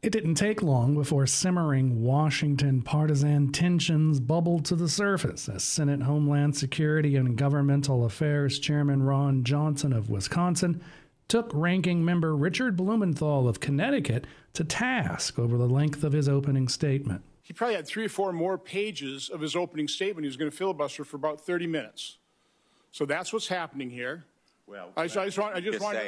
It didn't take long before simmering Washington partisan tensions bubbled to the surface as Senate Homeland Security and Governmental Affairs Chairman Ron Johnson of Wisconsin took Ranking Member Richard Blumenthal of Connecticut to task over the length of his opening statement. He probably had 3 or 4 more pages of his opening statement. He was going to filibuster for about 30 minutes. So that's what's happening here. Well, I wish I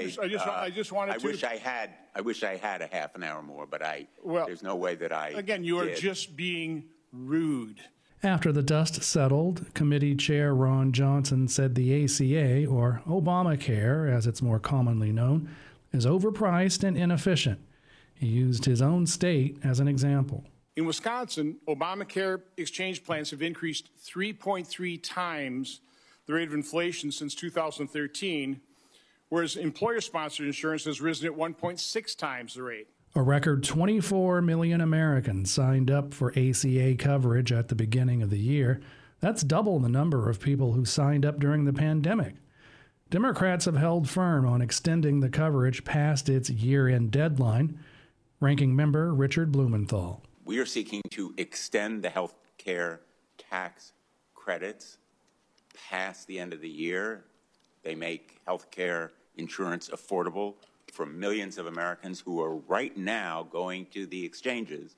had a half an hour more, but there's no way that I. Again, you are just being rude. After the dust settled, committee chair Ron Johnson said the ACA, or Obamacare as it's more commonly known, is overpriced and inefficient. He used his own state as an example. In Wisconsin, Obamacare exchange plans have increased 3.3 times the rate of inflation since 2013, whereas employer-sponsored insurance has risen at 1.6 times the rate. A record 24 million Americans signed up for ACA coverage at the beginning of the year. That's double the number of people who signed up during the pandemic. Democrats have held firm on extending the coverage past its year-end deadline. Ranking Member Richard Blumenthal. We are seeking to extend the health care tax credits past the end of the year. They make health care insurance affordable for millions of Americans who are right now going to the exchanges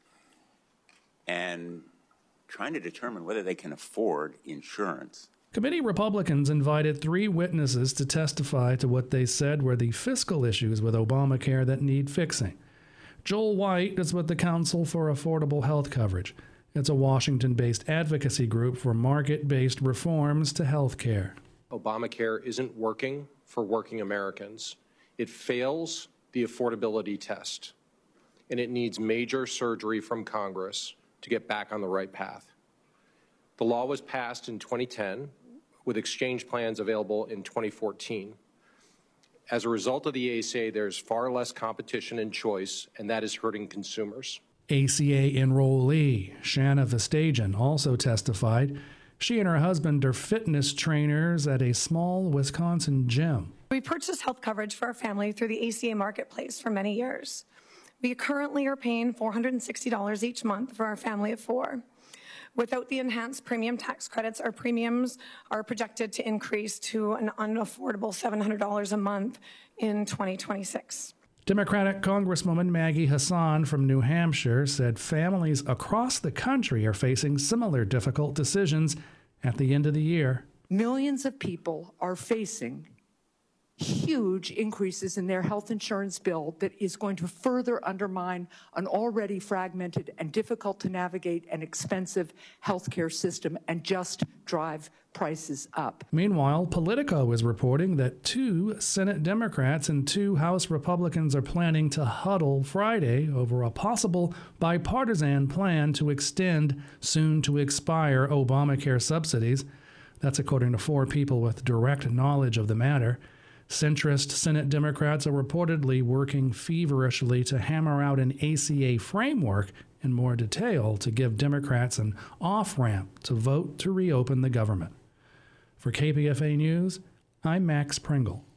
and trying to determine whether they can afford insurance. Committee Republicans invited 3 witnesses to testify to what they said were the fiscal issues with Obamacare that need fixing. Joel White is with the Council for Affordable Health Coverage. It's a Washington-based advocacy group for market-based reforms to health care. Obamacare isn't working for working Americans. It fails the affordability test, and it needs major surgery from Congress to get back on the right path. The law was passed in 2010 with exchange plans available in 2014. As a result of the ACA, there's far less competition and choice, and that is hurting consumers. ACA enrollee Shanna Vestagen also testified. She and her husband are fitness trainers at a small Wisconsin gym. We purchased health coverage for our family through the ACA marketplace for many years. We currently are paying $460 each month for our family of 4. Without the enhanced premium tax credits, our premiums are projected to increase to an unaffordable $700 a month in 2026. Democratic Congresswoman Maggie Hassan from New Hampshire said families across the country are facing similar difficult decisions at the end of the year. Millions of people are facing huge increases in their health insurance bill that is going to further undermine an already fragmented and difficult to navigate and expensive healthcare system and just drive prices up. Meanwhile, Politico is reporting that 2 Senate Democrats and 2 House Republicans are planning to huddle Friday over a possible bipartisan plan to extend soon-to-expire Obamacare subsidies. That's according to 4 people with direct knowledge of the matter. Centrist Senate Democrats are reportedly working feverishly to hammer out an ACA framework in more detail to give Democrats an off-ramp to vote to reopen the government. For KPFA News, I'm Max Pringle.